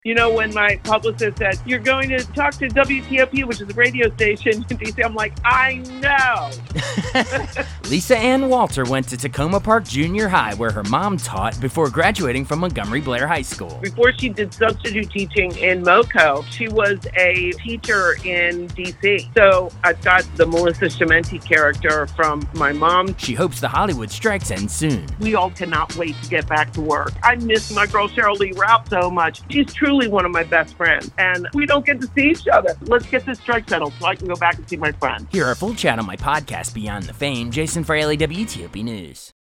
You know, when my publicist said, you're going to talk to WTOP, which is a radio station in D.C., I'm like, I know. Lisa Ann Walter went to Tacoma Park Junior High, where her mom taught before graduating from Montgomery Blair High School. Before she did substitute teaching in MoCo, she was a teacher in D.C. So I've got the Melissa Chimenti character from my mom. She hopes the Hollywood strikes end soon. We all cannot wait to get back to work. I miss my girl Cheryl Lee Ralph so much. She's truly one of my best friends, and we don't get to see each other. Let's get this strike settled so I can go back and see my friends. Hear our full chat on my podcast, Beyond the Fame. Jason Fraley, WTOP News.